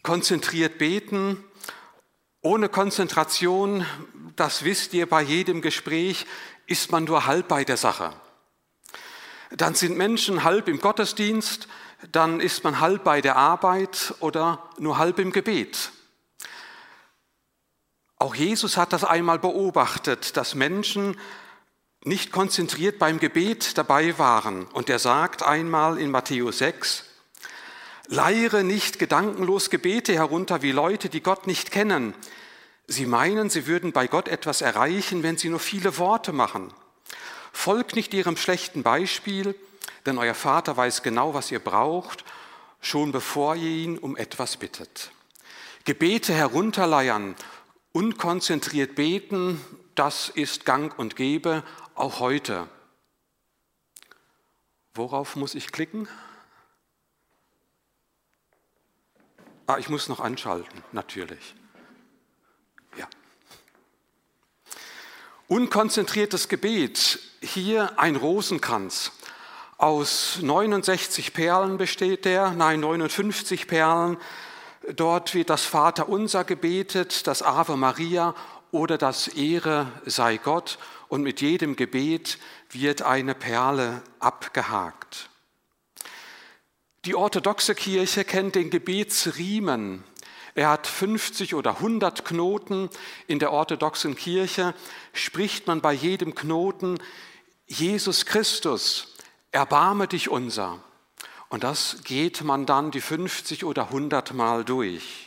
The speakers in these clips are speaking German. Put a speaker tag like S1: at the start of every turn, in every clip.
S1: Konzentriert beten, ohne Konzentration, das wisst ihr bei jedem Gespräch, ist man nur halb bei der Sache. Dann sind Menschen halb im Gottesdienst, dann ist man halb bei der Arbeit oder nur halb im Gebet. Auch Jesus hat das einmal beobachtet, dass Menschen nicht konzentriert beim Gebet dabei waren. Und er sagt einmal in Matthäus 6, leiere nicht gedankenlos Gebete herunter wie Leute, die Gott nicht kennen. Sie meinen, sie würden bei Gott etwas erreichen, wenn sie nur viele Worte machen. Folgt nicht ihrem schlechten Beispiel, denn euer Vater weiß genau, was ihr braucht, schon bevor ihr ihn um etwas bittet. Gebete herunterleiern, unkonzentriert beten, das ist gang und gäbe, auch heute. Worauf muss ich klicken? Ich muss noch anschalten, natürlich. Ja. Unkonzentriertes Gebet, hier ein Rosenkranz. Aus 69 Perlen besteht der, 59 Perlen. Dort wird das Vaterunser gebetet, das Ave Maria oder das Ehre sei Gott. Und mit jedem Gebet wird eine Perle abgehakt. Die orthodoxe Kirche kennt den Gebetsriemen. Er hat 50 oder 100 Knoten. In der orthodoxen Kirche spricht man bei jedem Knoten, Jesus Christus, erbarme dich unser. Und das geht man dann die 50 oder 100 Mal durch.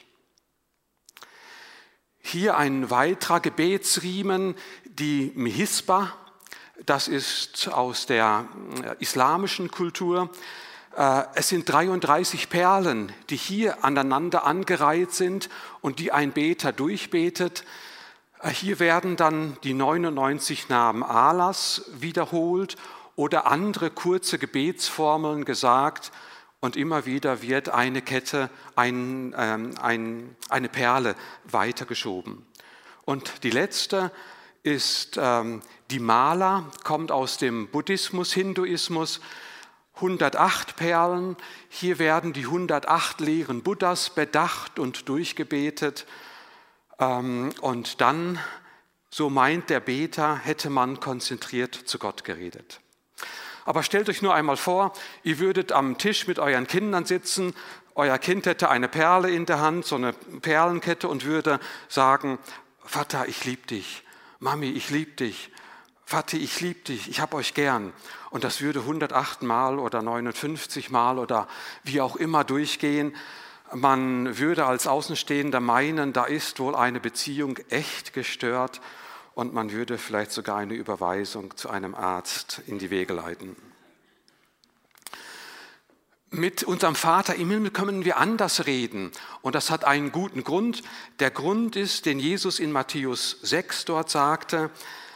S1: Hier ein weiterer Gebetsriemen, die Mihisba, das ist aus der islamischen Kultur. Es sind 33 Perlen, die hier aneinander angereiht sind und die ein Beter durchbetet. Hier werden dann die 99 Namen Allahs wiederholt oder andere kurze Gebetsformeln gesagt und immer wieder wird eine Kette, eine Perle weitergeschoben. Und die letzte ist die Mala, kommt aus dem Buddhismus, Hinduismus, 108 Perlen. Hier werden die 108 Lehren Buddhas bedacht und durchgebetet. Und dann, so meint der Beter, hätte man konzentriert zu Gott geredet. Aber stellt euch nur einmal vor, ihr würdet am Tisch mit euren Kindern sitzen, euer Kind hätte eine Perle in der Hand, so eine Perlenkette und würde sagen, Vater, ich liebe dich, Mami, ich liebe dich, Vati, ich liebe dich, ich habe euch gern. Und das würde 108 Mal oder 59 Mal oder wie auch immer durchgehen. Man würde als Außenstehender meinen, da ist wohl eine Beziehung echt gestört und man würde vielleicht sogar eine Überweisung zu einem Arzt in die Wege leiten. Mit unserem Vater im Himmel können wir anders reden und das hat einen guten Grund. Der Grund ist, den Jesus in Matthäus 6 dort sagte,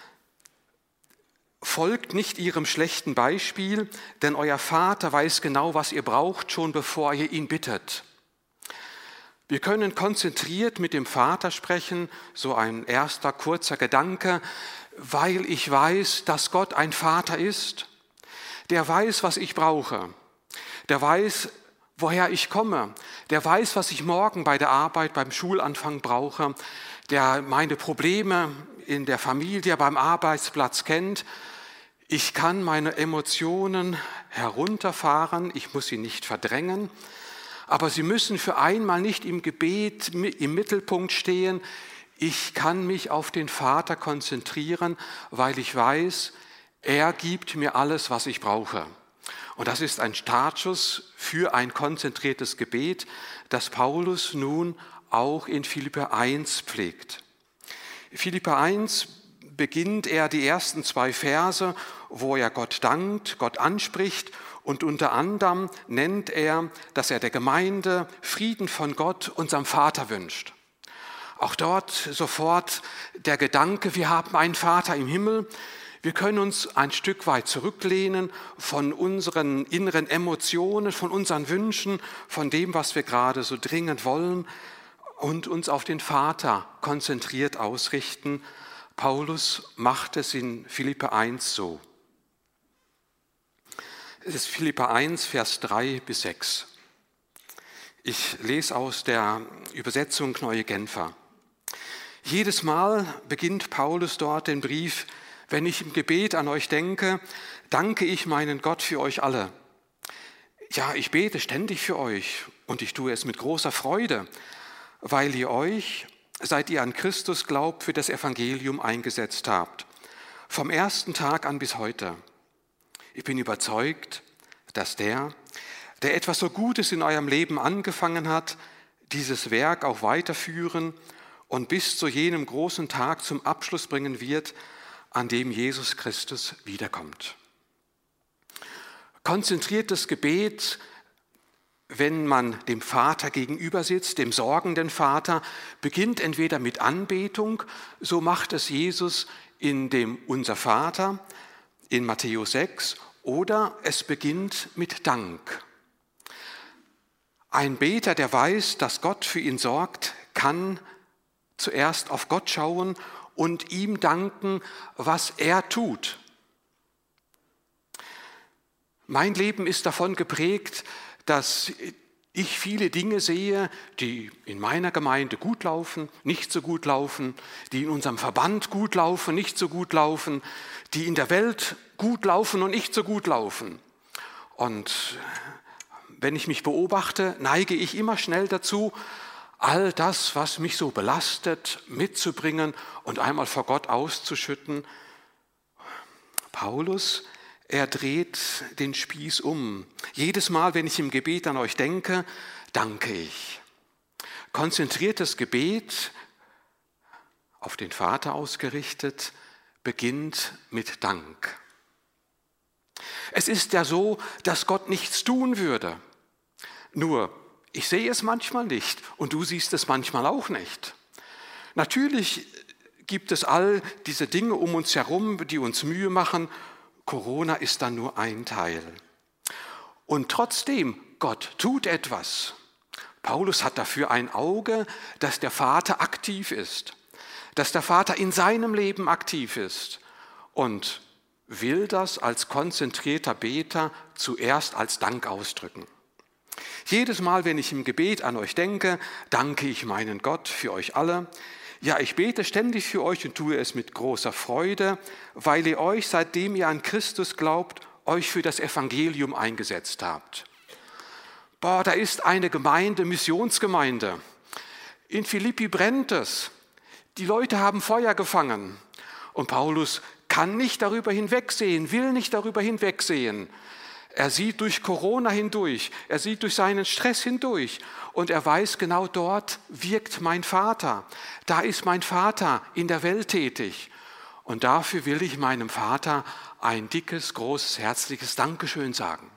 S1: folgt nicht ihrem schlechten Beispiel, denn euer Vater weiß genau, was ihr braucht, schon bevor ihr ihn bittet. Wir können konzentriert mit dem Vater sprechen, so ein erster kurzer Gedanke, weil ich weiß, dass Gott ein Vater ist, der weiß, was ich brauche, der weiß, woher ich komme, der weiß, was ich morgen bei der Arbeit, beim Schulanfang brauche, der meine Probleme in der Familie, beim Arbeitsplatz kennt. Ich kann meine Emotionen herunterfahren, ich muss sie nicht verdrängen, aber sie müssen für einmal nicht im Gebet im Mittelpunkt stehen. Ich kann mich auf den Vater konzentrieren, weil ich weiß, er gibt mir alles, was ich brauche. Und das ist ein Startschuss für ein konzentriertes Gebet, das Paulus nun auch in Philipper 1 pflegt. Philipper 1 beginnt er die ersten 2 Verse, wo er Gott dankt, Gott anspricht und unter anderem nennt er, dass er der Gemeinde Frieden von Gott, unserem Vater, wünscht. Auch dort sofort der Gedanke, wir haben einen Vater im Himmel, wir können uns ein Stück weit zurücklehnen von unseren inneren Emotionen, von unseren Wünschen, von dem, was wir gerade so dringend wollen und uns auf den Vater konzentriert ausrichten. Paulus macht es in Philipper 1 so. Es ist Philipper 1, Vers 3 bis 6. Ich lese aus der Übersetzung Neue Genfer. Jedes Mal beginnt Paulus dort den Brief: Wenn ich im Gebet an euch denke, danke ich meinen Gott für euch alle. Ja, ich bete ständig für euch und ich tue es mit großer Freude, weil ihr euch, seit ihr an Christus glaubt, für das Evangelium eingesetzt habt. Vom ersten Tag an bis heute. Ich bin überzeugt, dass der etwas so Gutes in eurem Leben angefangen hat, dieses Werk auch weiterführen und bis zu jenem großen Tag zum Abschluss bringen wird, an dem Jesus Christus wiederkommt. Konzentriertes Gebet, wenn man dem Vater gegenüber sitzt, dem sorgenden Vater, beginnt entweder mit Anbetung, so macht es Jesus in dem Unser Vater in Matthäus 6, oder es beginnt mit Dank. Ein Beter, der weiß, dass Gott für ihn sorgt, kann zuerst auf Gott schauen und ihm danken, was er tut. Mein Leben ist davon geprägt, dass ich viele Dinge sehe, die in meiner Gemeinde gut laufen, nicht so gut laufen, die in unserem Verband gut laufen, nicht so gut laufen, die in der Welt gut laufen und nicht so gut laufen. Und wenn ich mich beobachte, neige ich immer schnell dazu, all das, was mich so belastet, mitzubringen und einmal vor Gott auszuschütten. Paulus, er dreht den Spieß um. Jedes Mal, wenn ich im Gebet an euch denke, danke ich. Konzentriertes Gebet, auf den Vater ausgerichtet, beginnt mit Dank. Es ist ja so, dass Gott nichts tun würde. Nur, ich sehe es manchmal nicht und du siehst es manchmal auch nicht. Natürlich gibt es all diese Dinge um uns herum, die uns Mühe machen. Corona ist dann nur ein Teil. Und trotzdem, Gott tut etwas. Paulus hat dafür ein Auge, dass der Vater aktiv ist, dass der Vater in seinem Leben aktiv ist und will das als konzentrierter Beter zuerst als Dank ausdrücken. Jedes Mal, wenn ich im Gebet an euch denke, danke ich meinen Gott für euch alle. Ja, ich bete ständig für euch und tue es mit großer Freude, weil ihr euch, seitdem ihr an Christus glaubt, euch für das Evangelium eingesetzt habt. Da ist eine Gemeinde, Missionsgemeinde. In Philippi brennt es. Die Leute haben Feuer gefangen. Und Paulus kann nicht darüber hinwegsehen, will nicht darüber hinwegsehen. Er sieht durch Corona hindurch, er sieht durch seinen Stress hindurch und er weiß, genau dort wirkt mein Vater. Da ist mein Vater in der Welt tätig. Und dafür will ich meinem Vater ein dickes, großes, herzliches Dankeschön sagen.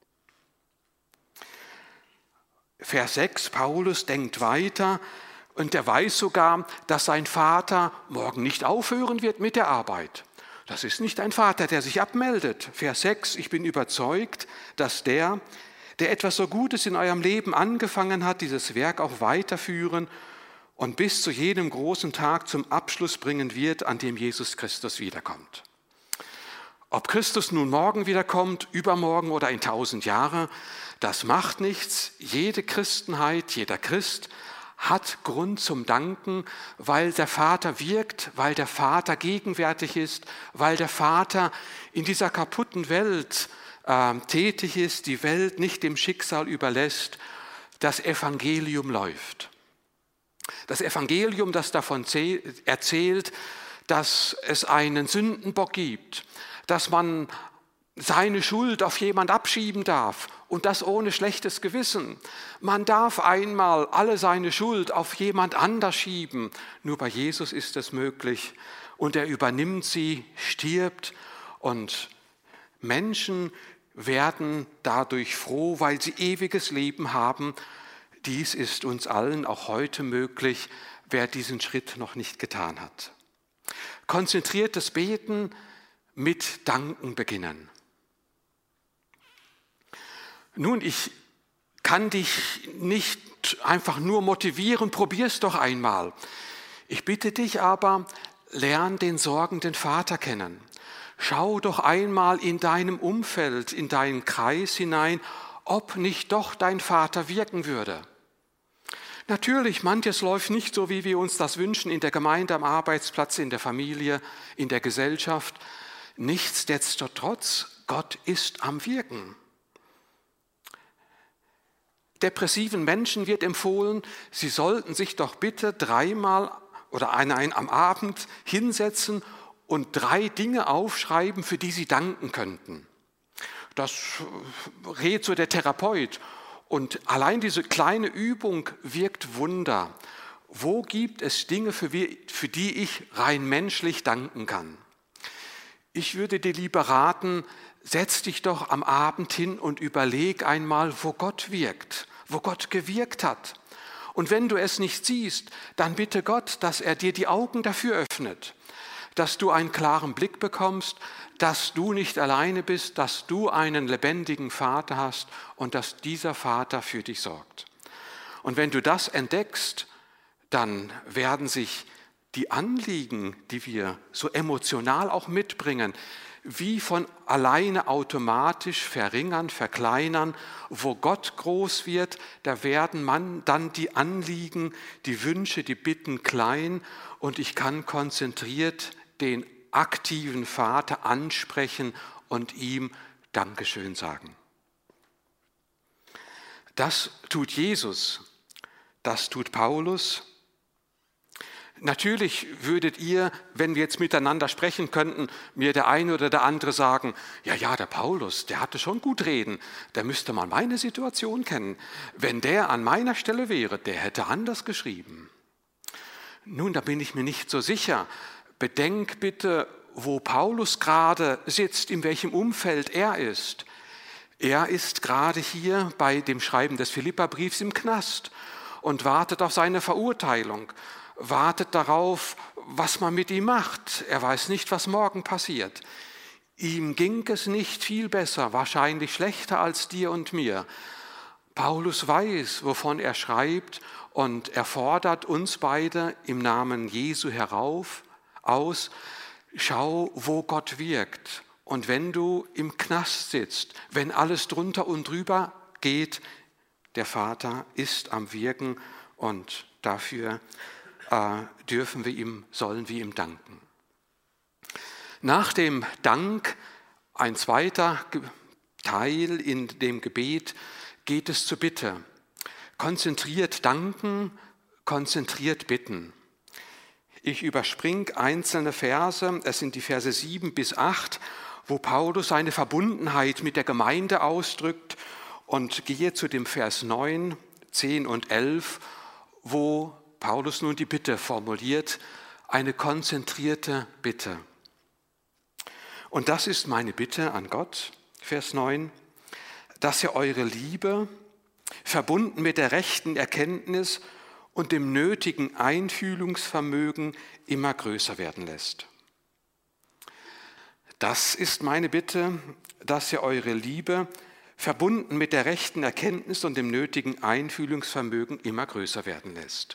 S1: Vers 6, Paulus denkt weiter und er weiß sogar, dass sein Vater morgen nicht aufhören wird mit der Arbeit. Das ist nicht ein Vater, der sich abmeldet. Vers 6, ich bin überzeugt, dass der etwas so Gutes in eurem Leben angefangen hat, dieses Werk auch weiterführen und bis zu jenem großen Tag zum Abschluss bringen wird, an dem Jesus Christus wiederkommt. Ob Christus nun morgen wiederkommt, übermorgen oder in 1000 Jahre, das macht nichts. Jede Christenheit, jeder Christ hat Grund zum Danken, weil der Vater wirkt, weil der Vater gegenwärtig ist, weil der Vater in dieser kaputten Welt tätig ist, die Welt nicht dem Schicksal überlässt. Das Evangelium läuft. Das Evangelium, das davon erzählt, dass es einen Sündenbock gibt, dass man seine Schuld auf jemand abschieben darf und das ohne schlechtes Gewissen. Man darf einmal alle seine Schuld auf jemand anders schieben. Nur bei Jesus ist es möglich und er übernimmt sie, stirbt und Menschen werden dadurch froh, weil sie ewiges Leben haben. Dies ist uns allen auch heute möglich, wer diesen Schritt noch nicht getan hat. Konzentriertes Beten mit Danken beginnen. Nun, ich kann dich nicht einfach nur motivieren, probier's doch einmal. Ich bitte dich aber, lern den sorgenden Vater kennen. Schau doch einmal in deinem Umfeld, in deinen Kreis hinein, ob nicht doch dein Vater wirken würde. Natürlich, manches läuft nicht so, wie wir uns das wünschen, in der Gemeinde, am Arbeitsplatz, in der Familie, in der Gesellschaft. Nichtsdestotrotz, Gott ist am Wirken. Depressiven Menschen wird empfohlen, sie sollten sich doch bitte dreimal oder am Abend hinsetzen und 3 Dinge aufschreiben, für die sie danken könnten. Das rät so der Therapeut. Und allein diese kleine Übung wirkt Wunder. Wo gibt es Dinge, für die ich rein menschlich danken kann? Ich würde dir lieber raten, setz dich doch am Abend hin und überleg einmal, wo Gott wirkt, wo Gott gewirkt hat. Und wenn du es nicht siehst, dann bitte Gott, dass er dir die Augen dafür öffnet, dass du einen klaren Blick bekommst, dass du nicht alleine bist, dass du einen lebendigen Vater hast und dass dieser Vater für dich sorgt. Und wenn du das entdeckst, dann werden sich die Anliegen, die wir so emotional auch mitbringen, wie von alleine automatisch verringern, verkleinern. Wo Gott groß wird, da werden man dann die Anliegen, die Wünsche, die Bitten klein und ich kann konzentriert den aktiven Vater ansprechen und ihm Dankeschön sagen. Das tut Jesus, das tut Paulus. Natürlich würdet ihr, wenn wir jetzt miteinander sprechen könnten, mir der eine oder der andere sagen, ja, der Paulus, der hatte schon gut reden, der müsste mal meine Situation kennen. Wenn der an meiner Stelle wäre, der hätte anders geschrieben. Nun, da bin ich mir nicht so sicher. Bedenk bitte, wo Paulus gerade sitzt, in welchem Umfeld er ist. Er ist gerade hier bei dem Schreiben des Philipperbriefs im Knast und wartet auf seine Verurteilung, wartet darauf, was man mit ihm macht. Er weiß nicht, was morgen passiert. Ihm ging es nicht viel besser, wahrscheinlich schlechter als dir und mir. Paulus weiß, wovon er schreibt und er fordert uns beide im Namen Jesu aus, schau, wo Gott wirkt. Und wenn du im Knast sitzt, wenn alles drunter und drüber geht, der Vater ist am Wirken und dafür sollen wir ihm danken. Nach dem Dank, ein zweiter Teil in dem Gebet, geht es zur Bitte. Konzentriert danken, konzentriert bitten. Ich überspringe einzelne Verse, es sind die Verse 7 bis 8, wo Paulus seine Verbundenheit mit der Gemeinde ausdrückt und gehe zu dem Vers 9, 10 und 11, wo Paulus nun die Bitte formuliert, eine konzentrierte Bitte. Und das ist meine Bitte an Gott, Vers 9, dass er eure Liebe, verbunden mit der rechten Erkenntnis und dem nötigen Einfühlungsvermögen immer größer werden lässt. Das ist meine Bitte, dass ihr eure Liebe, verbunden mit der rechten Erkenntnis und dem nötigen Einfühlungsvermögen immer größer werden lässt.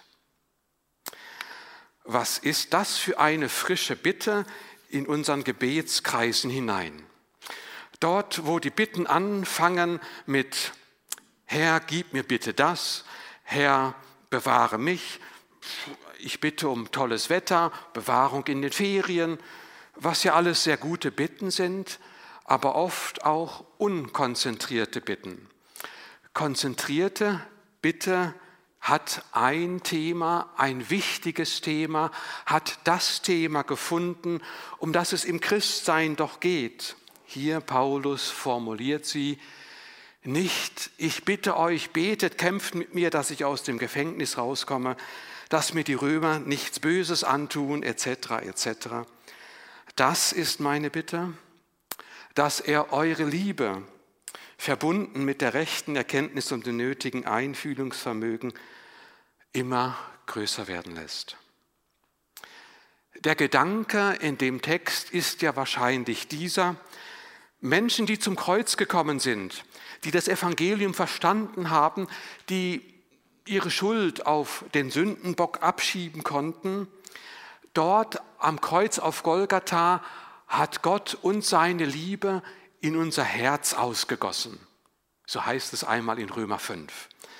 S1: Was ist das für eine frische Bitte in unseren Gebetskreisen hinein? Dort, wo die Bitten anfangen mit Herr, gib mir bitte das, Herr, bewahre mich, ich bitte um tolles Wetter, Bewahrung in den Ferien, was ja alles sehr gute Bitten sind, aber oft auch unkonzentrierte Bitten. Konzentrierte Bitte hat ein Thema, ein wichtiges Thema, hat das Thema gefunden, um das es im Christsein doch geht. Hier Paulus formuliert sie, nicht, ich bitte euch, betet, kämpft mit mir, dass ich aus dem Gefängnis rauskomme, dass mir die Römer nichts Böses antun, etc., etc. Das ist meine Bitte, dass er eure Liebe, verbunden mit der rechten Erkenntnis und dem nötigen Einfühlungsvermögen, immer größer werden lässt. Der Gedanke in dem Text ist ja wahrscheinlich dieser: Menschen, die zum Kreuz gekommen sind, die das Evangelium verstanden haben, die ihre Schuld auf den Sündenbock abschieben konnten, dort am Kreuz auf Golgatha hat Gott uns seine Liebe in unser Herz ausgegossen. So heißt es einmal in Römer 5.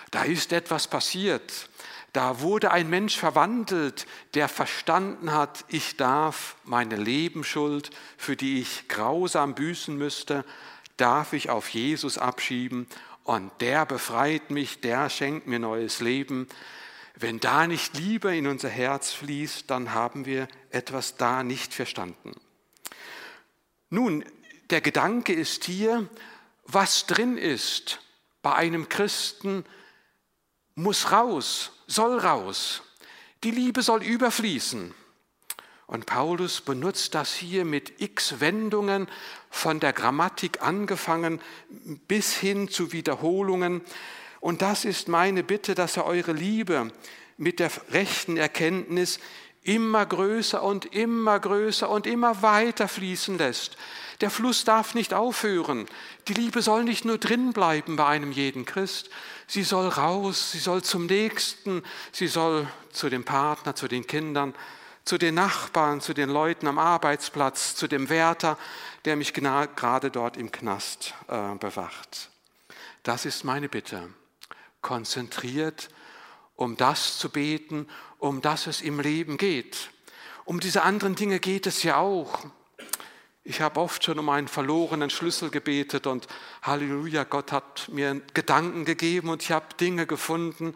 S1: Da ist etwas passiert. Da wurde ein Mensch verwandelt, der verstanden hat, ich darf meine Lebensschuld, für die ich grausam büßen müsste, darf ich auf Jesus abschieben und der befreit mich, der schenkt mir neues Leben. Wenn da nicht Liebe in unser Herz fließt, dann haben wir etwas da nicht verstanden. Nun, der Gedanke ist hier, was drin ist bei einem Christen, muss raus, soll raus. Die Liebe soll überfließen. Und Paulus benutzt das hier mit x Wendungen, von der Grammatik angefangen bis hin zu Wiederholungen. Und das ist meine Bitte, dass er eure Liebe mit der rechten Erkenntnis immer größer und immer weiter fließen lässt. Der Fluss darf nicht aufhören. Die Liebe soll nicht nur drin bleiben bei einem jeden Christ. Sie soll raus, sie soll zum Nächsten, sie soll zu dem Partner, zu den Kindern, zu den Nachbarn, zu den Leuten am Arbeitsplatz, zu dem Wärter, der mich gerade dort im Knast bewacht. Das ist meine Bitte. Konzentriert, um das zu beten, um das es im Leben geht. Um diese anderen Dinge geht es ja auch. Ich habe oft schon um einen verlorenen Schlüssel gebetet und Halleluja, Gott hat mir Gedanken gegeben und ich habe Dinge gefunden.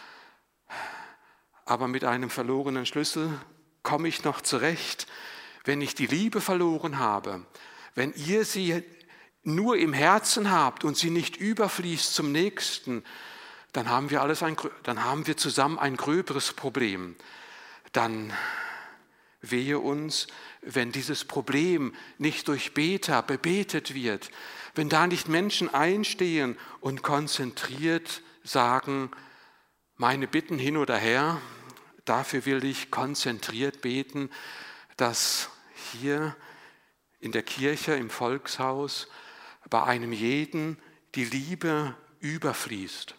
S1: Aber mit einem verlorenen Schlüssel komme ich noch zurecht, wenn ich die Liebe verloren habe, wenn ihr sie nur im Herzen habt und sie nicht überfließt zum Nächsten, dann haben wir zusammen ein gröberes Problem. Dann wehe uns, wenn dieses Problem nicht durch Beter bebetet wird, wenn da nicht Menschen einstehen und konzentriert sagen, meine Bitten hin oder her, dafür will ich konzentriert beten, dass hier in der Kirche, im Volkshaus, bei einem jeden die Liebe überfließt.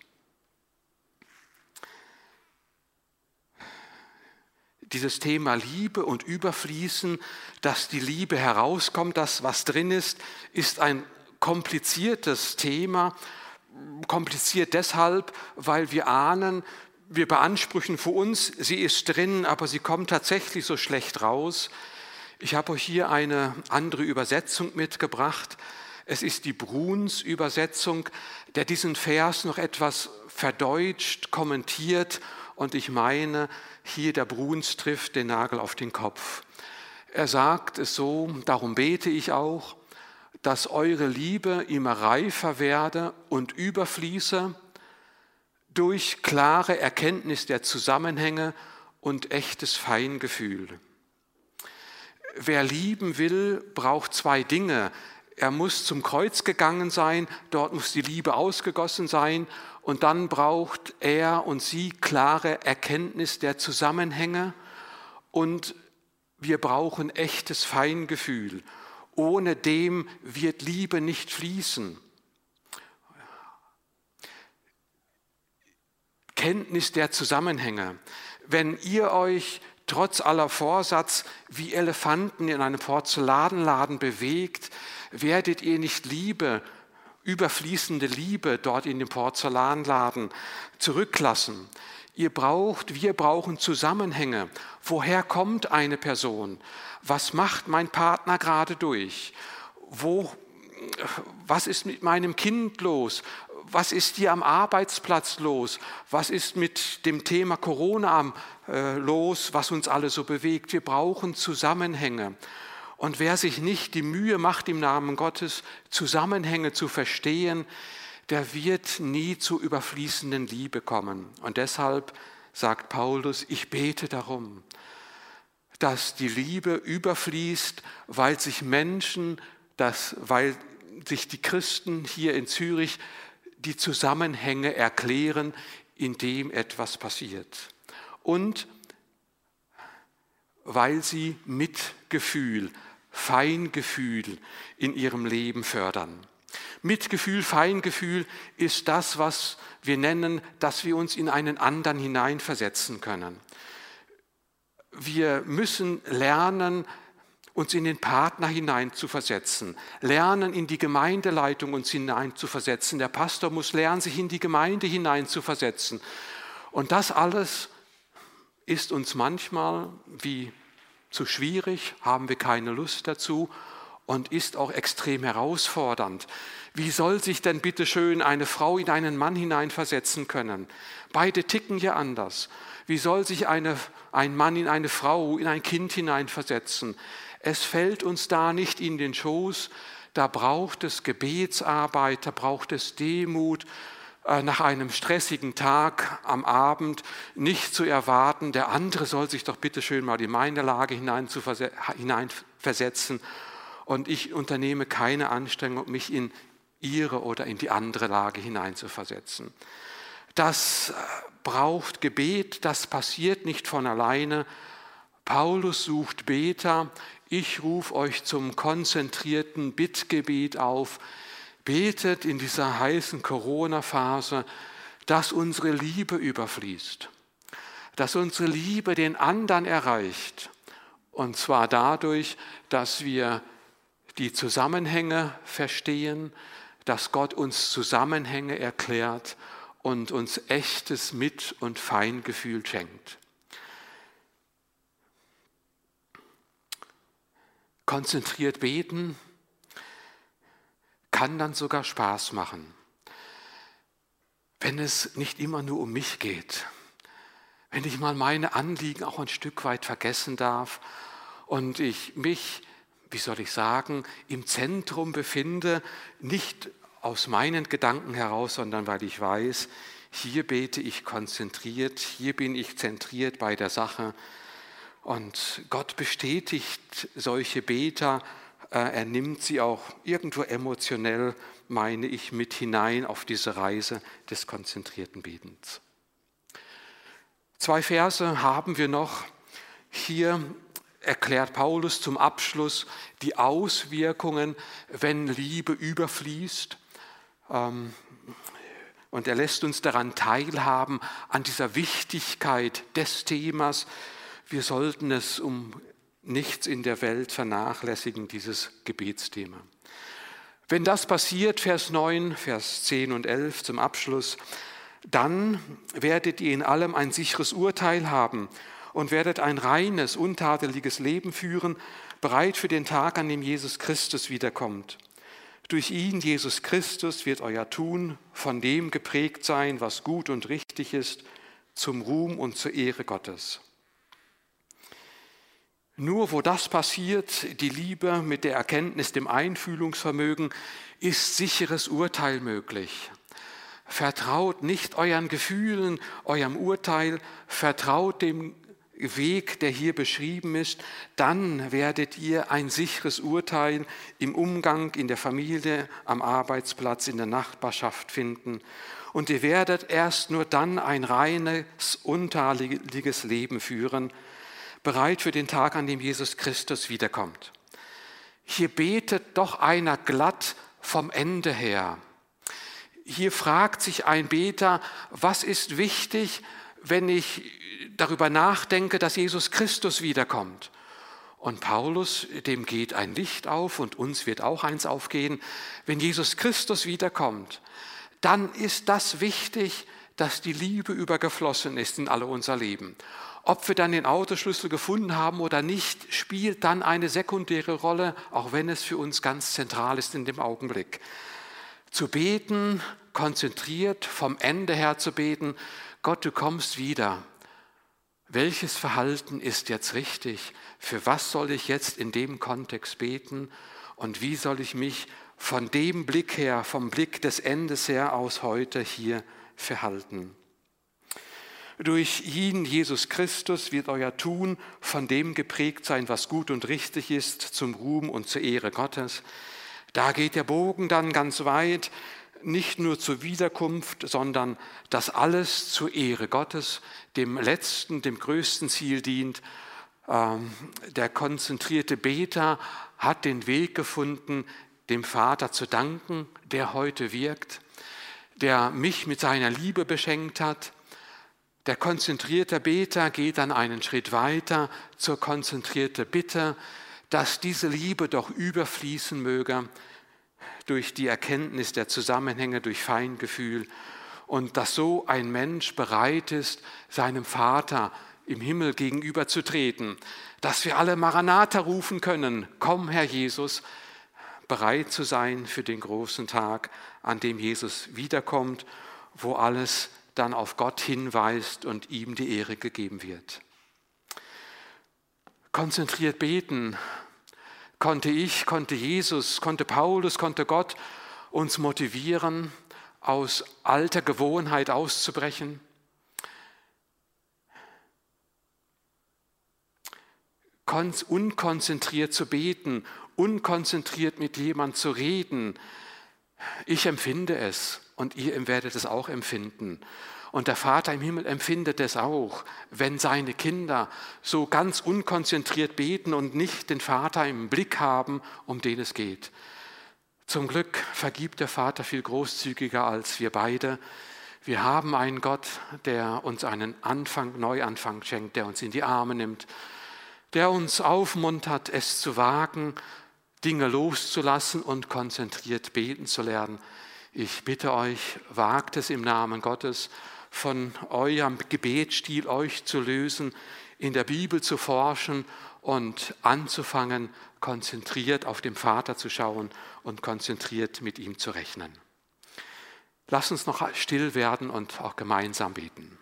S1: Dieses Thema Liebe und Überfließen, dass die Liebe herauskommt, das, was drin ist ein kompliziertes Thema. Kompliziert deshalb, weil wir ahnen, wir beanspruchen für uns, sie ist drin, aber sie kommt tatsächlich so schlecht raus. Ich habe euch hier eine andere Übersetzung mitgebracht. Es ist die Bruns Übersetzung, der diesen Vers noch etwas verdeutscht, kommentiert. Und ich meine, hier der Bruns trifft den Nagel auf den Kopf. Er sagt es so, darum bete ich auch, dass eure Liebe immer reifer werde und überfließe durch klare Erkenntnis der Zusammenhänge und echtes Feingefühl. Wer lieben will, braucht zwei Dinge. Er muss zum Kreuz gegangen sein, dort muss die Liebe ausgegossen sein und dann braucht er und sie klare Erkenntnis der Zusammenhänge und wir brauchen echtes Feingefühl. Ohne dem wird Liebe nicht fließen. Kenntnis der Zusammenhänge. Wenn ihr euch trotz aller Vorsatz wie Elefanten in einem Porzellanladen bewegt, werdet ihr nicht Liebe, überfließende Liebe dort in dem Porzellanladen zurücklassen. Wir brauchen Zusammenhänge. Woher kommt eine Person? Was macht mein Partner gerade durch? Was ist mit meinem Kind los? Was ist hier am Arbeitsplatz los? Was ist mit dem Thema Corona los, was uns alle so bewegt? Wir brauchen Zusammenhänge. Und wer sich nicht die Mühe macht, im Namen Gottes Zusammenhänge zu verstehen, der wird nie zu überfließenden Liebe kommen. Und deshalb sagt Paulus, ich bete darum, dass die Liebe überfließt, weil sich die Christen hier in Zürich die Zusammenhänge erklären, in dem etwas passiert. Und weil sie Mitgefühl, Feingefühl in ihrem Leben fördern. Mitgefühl, Feingefühl ist das, was wir nennen, dass wir uns in einen anderen hineinversetzen können. Wir müssen lernen, uns in den Partner hineinzuversetzen, lernen, in die Gemeindeleitung uns hineinzuversetzen. Der Pastor muss lernen, sich in die Gemeinde hineinzuversetzen. Und das alles ist uns manchmal wie zu schwierig, haben wir keine Lust dazu und ist auch extrem herausfordernd. Wie soll sich denn bitte schön eine Frau in einen Mann hineinversetzen können? Beide ticken ja anders. Wie soll sich ein Mann in eine Frau, in ein Kind hineinversetzen? Es fällt uns da nicht in den Schoß, da braucht es Gebetsarbeit, da braucht es Demut, nach einem stressigen Tag am Abend nicht zu erwarten, der andere soll sich doch bitte schön mal in meine Lage hineinversetzen und ich unternehme keine Anstrengung, mich in ihre oder in die andere Lage hineinzuversetzen. Das braucht Gebet, das passiert nicht von alleine. Paulus sucht Beter, ich rufe euch zum konzentrierten Bittgebet auf. Betet in dieser heißen Corona-Phase, dass unsere Liebe überfließt, dass unsere Liebe den anderen erreicht. Und zwar dadurch, dass wir die Zusammenhänge verstehen, dass Gott uns Zusammenhänge erklärt und uns echtes Mit- und Feingefühl schenkt. Konzentriert beten kann dann sogar Spaß machen, wenn es nicht immer nur um mich geht, wenn ich mal meine Anliegen auch ein Stück weit vergessen darf und ich mich, wie soll ich sagen, im Zentrum befinde, nicht aus meinen Gedanken heraus, sondern weil ich weiß, hier bete ich konzentriert, hier bin ich zentriert bei der Sache. Und Gott bestätigt solche Beter, er nimmt sie auch irgendwo emotionell, meine ich, mit hinein auf diese Reise des konzentrierten Betens. 2 Verse haben wir noch. Hier erklärt Paulus zum Abschluss die Auswirkungen, wenn Liebe überfließt. Und er lässt uns daran teilhaben, an dieser Wichtigkeit des Themas. Wir sollten es um nichts in der Welt vernachlässigen, dieses Gebetsthema. Wenn das passiert, Vers 9, Vers 10 und 11 zum Abschluss, dann werdet ihr in allem ein sicheres Urteil haben und werdet ein reines, untadeliges Leben führen, bereit für den Tag, an dem Jesus Christus wiederkommt. Durch ihn, Jesus Christus, wird euer Tun von dem geprägt sein, was gut und richtig ist, zum Ruhm und zur Ehre Gottes. Nur wo das passiert, die Liebe mit der Erkenntnis, dem Einfühlungsvermögen, ist sicheres Urteil möglich. Vertraut nicht euren Gefühlen, eurem Urteil, vertraut dem Weg, der hier beschrieben ist, dann werdet ihr ein sicheres Urteil im Umgang, in der Familie, am Arbeitsplatz, in der Nachbarschaft finden. Und ihr werdet erst nur dann ein reines, untadeliges Leben führen, bereit für den Tag, an dem Jesus Christus wiederkommt. Hier betet doch einer glatt vom Ende her. Hier fragt sich ein Beter, was ist wichtig, wenn ich darüber nachdenke, dass Jesus Christus wiederkommt? Und Paulus, dem geht ein Licht auf und uns wird auch eins aufgehen. Wenn Jesus Christus wiederkommt, dann ist das wichtig, dass die Liebe übergeflossen ist in alle unser Leben. Ob wir dann den Autoschlüssel gefunden haben oder nicht, spielt dann eine sekundäre Rolle, auch wenn es für uns ganz zentral ist in dem Augenblick. Zu beten, konzentriert, vom Ende her zu beten, Gott, du kommst wieder. Welches Verhalten ist jetzt richtig? Für was soll ich jetzt in dem Kontext beten? Und wie soll ich mich von dem Blick her, vom Blick des Endes her aus heute hier verhalten? Durch ihn, Jesus Christus, wird euer Tun von dem geprägt sein, was gut und richtig ist, zum Ruhm und zur Ehre Gottes. Da geht der Bogen dann ganz weit, nicht nur zur Wiederkunft, sondern dass alles zur Ehre Gottes, dem letzten, dem größten Ziel dient. Der konzentrierte Beter hat den Weg gefunden, dem Vater zu danken, der heute wirkt, der mich mit seiner Liebe beschenkt hat. Der konzentrierte Beter geht dann einen Schritt weiter zur konzentrierten Bitte, dass diese Liebe doch überfließen möge durch die Erkenntnis der Zusammenhänge, durch Feingefühl und dass so ein Mensch bereit ist, seinem Vater im Himmel gegenüberzutreten, dass wir alle Maranatha rufen können, komm Herr Jesus, bereit zu sein für den großen Tag, an dem Jesus wiederkommt, wo alles dann auf Gott hinweist und ihm die Ehre gegeben wird. Konzentriert beten konnte ich, konnte Jesus, konnte Paulus, konnte Gott uns motivieren, aus alter Gewohnheit auszubrechen. Unkonzentriert zu beten, unkonzentriert mit jemandem zu reden. Ich empfinde es und ihr werdet es auch empfinden. Und der Vater im Himmel empfindet es auch, wenn seine Kinder so ganz unkonzentriert beten und nicht den Vater im Blick haben, um den es geht. Zum Glück vergibt der Vater viel großzügiger als wir beide. Wir haben einen Gott, der uns einen Neuanfang schenkt, der uns in die Arme nimmt, der uns aufmuntert, es zu wagen, Dinge loszulassen und konzentriert beten zu lernen. Ich bitte euch, wagt es im Namen Gottes, von eurem Gebetsstil euch zu lösen, in der Bibel zu forschen und anzufangen, konzentriert auf den Vater zu schauen und konzentriert mit ihm zu rechnen. Lasst uns noch still werden und auch gemeinsam beten.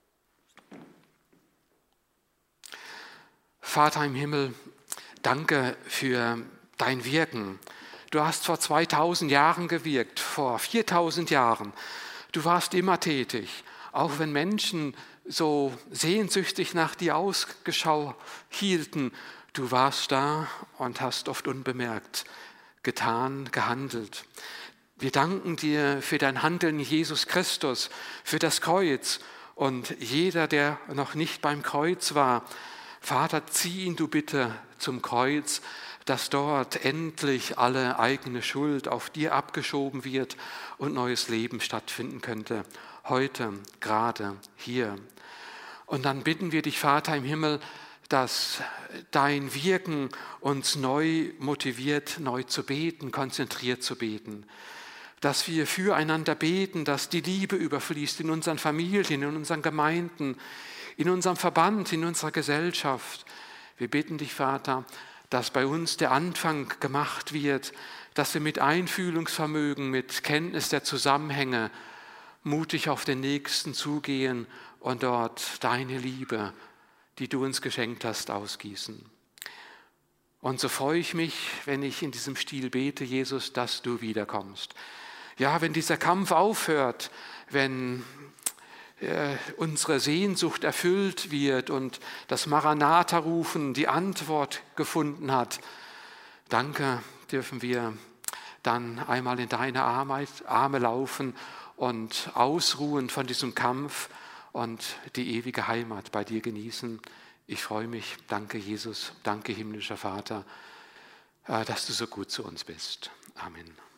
S1: Vater im Himmel, danke für dein Wirken. Du hast vor 2000 Jahren gewirkt, vor 4000 Jahren. Du warst immer tätig, auch wenn Menschen so sehnsüchtig nach dir Ausschau hielten. Du warst da und hast oft unbemerkt getan, gehandelt. Wir danken dir für dein Handeln in Jesus Christus, für das Kreuz. Und jeder, der noch nicht beim Kreuz war, Vater, zieh ihn du bitte zum Kreuz, dass dort endlich alle eigene Schuld auf dir abgeschoben wird und neues Leben stattfinden könnte. Heute, gerade hier. Und dann bitten wir dich, Vater im Himmel, dass dein Wirken uns neu motiviert, neu zu beten, konzentriert zu beten. Dass wir füreinander beten, dass die Liebe überfließt in unseren Familien, in unseren Gemeinden, in unserem Verband, in unserer Gesellschaft. Wir bitten dich, Vater, dass bei uns der Anfang gemacht wird, dass wir mit Einfühlungsvermögen, mit Kenntnis der Zusammenhänge mutig auf den Nächsten zugehen und dort deine Liebe, die du uns geschenkt hast, ausgießen. Und so freue ich mich, wenn ich in diesem Stil bete, Jesus, dass du wiederkommst. Ja, wenn dieser Kampf aufhört, wenn unsere Sehnsucht erfüllt wird und das Maranatha-Rufen die Antwort gefunden hat, danke, dürfen wir dann einmal in deine Arme laufen und ausruhen von diesem Kampf und die ewige Heimat bei dir genießen. Ich freue mich. Danke, Jesus. Danke, himmlischer Vater, dass du so gut zu uns bist. Amen.